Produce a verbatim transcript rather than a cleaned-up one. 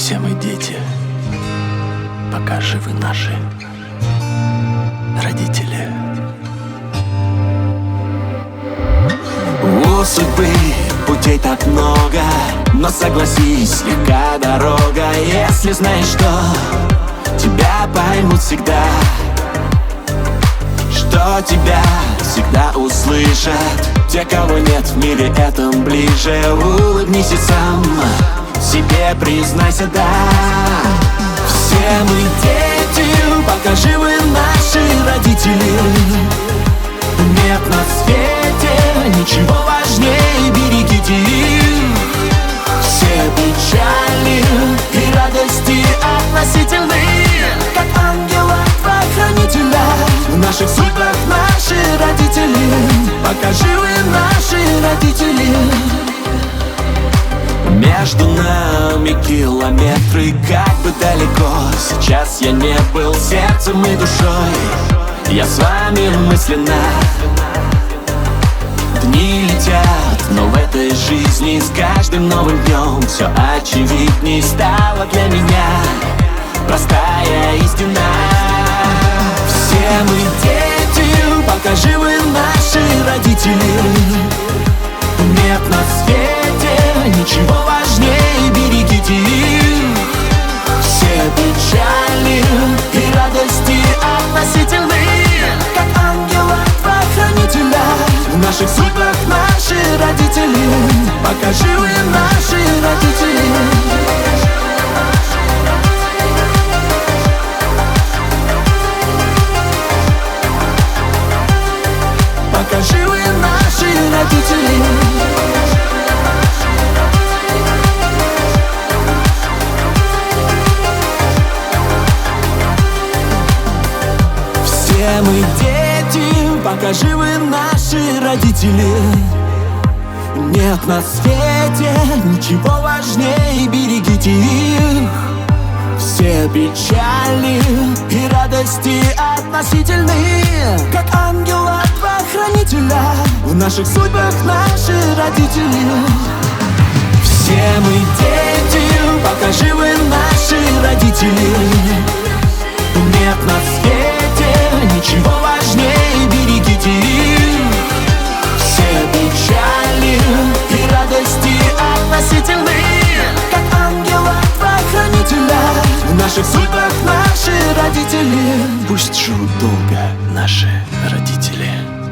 Все мы дети, пока живы наши родители. У судьбы путей так много, но согласись, легка дорога, если знаешь, что тебя поймут всегда, что тебя всегда услышат те, кого нет в мире этом ближе. Улыбнись и сам себе признайся, да. Все мы дети, пока живы наши родители. Нет на свете ничего важнее, берегите их. Все печали и радости относительны, как ангела-хранителя. В наших судьбах наши родители, пока живы наши родители. Между нами километры, как бы далеко сейчас я не был, сердцем и душой я с вами мысленно. Дни летят, но в этой жизни с каждым новым днем все очевидней стала для меня простая истина. Все мы дети, пока живы наши родители. Нет на свете ничего важнее, берегите их. Все печали и радости относительны, как ангела-хранителя. В наших судьбах наши родители, пока живы наши родители. Пока живы наши родители. Все мы дети, пока живы наши родители. Нет на свете ничего важнее, берегите их. Все печали и радости относительны, как ангела-хранителя. В наших судьбах наши родители. Все мы дети, пока живы наши родители. Нет на свете ничего важнее, берегите их. Все печали и радости относительны, как ангела-хранителя. В наших судьбах наши родители. Пусть живут долго наши родители.